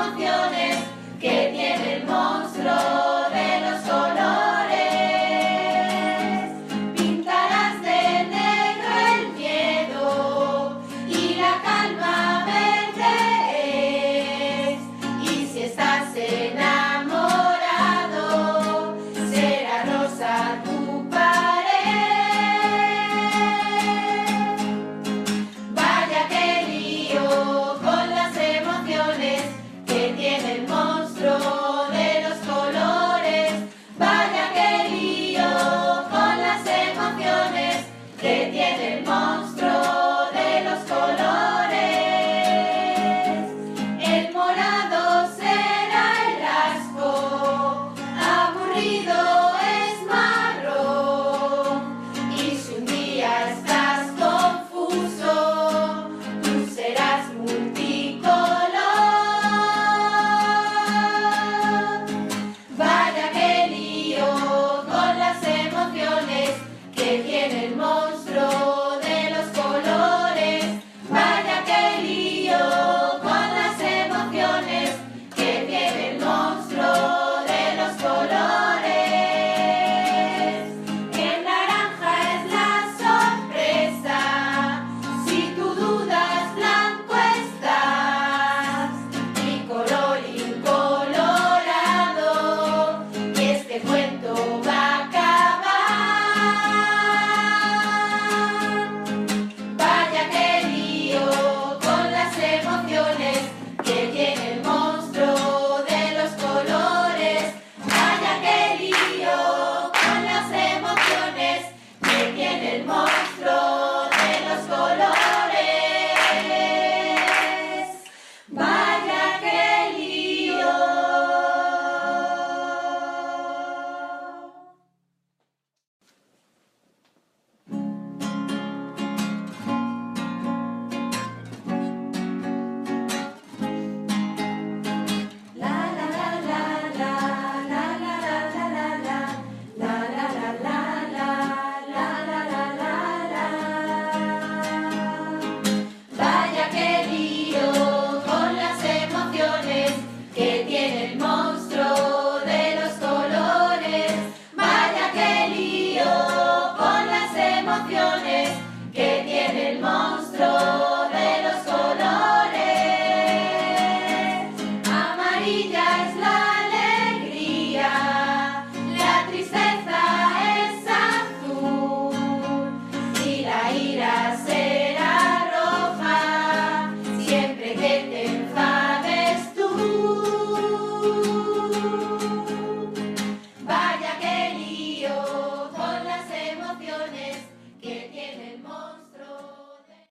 emociones que tiene el monstruo de los colores. Pintarás de negro el miedo y la calma verde es. Y si estás enamorado, será rosa tu pared. Vaya que lío con las emociones que tiene el monstruo de los colores. Vaya que lío con las emociones que tiene el monstruo de los colores. El morado será el asco, aburrido es marrón. Y si un día estás confuso, tú serás multicolor. Vaya que lío con las emociones que tiene el monstruo de los colores. Vaya que lío con las emociones que tiene el monstruo de los colores. El naranja es la sorpresa, si tú dudas blanco estás. Mi color incolorado, y este cuento va a acabar. Vaya que lío con las emociones que tiene el monstruo de los colores. Vaya que lío con las emociones que tiene el monstruo de los colores. Vaya que lío. La la la la la la la la la la la la la la la la la la. Vaya que lío con las emociones que tiene el monstruo de los colores. Vaya que lío con las emociones que tiene el monstruo de los colores. Amarilla es la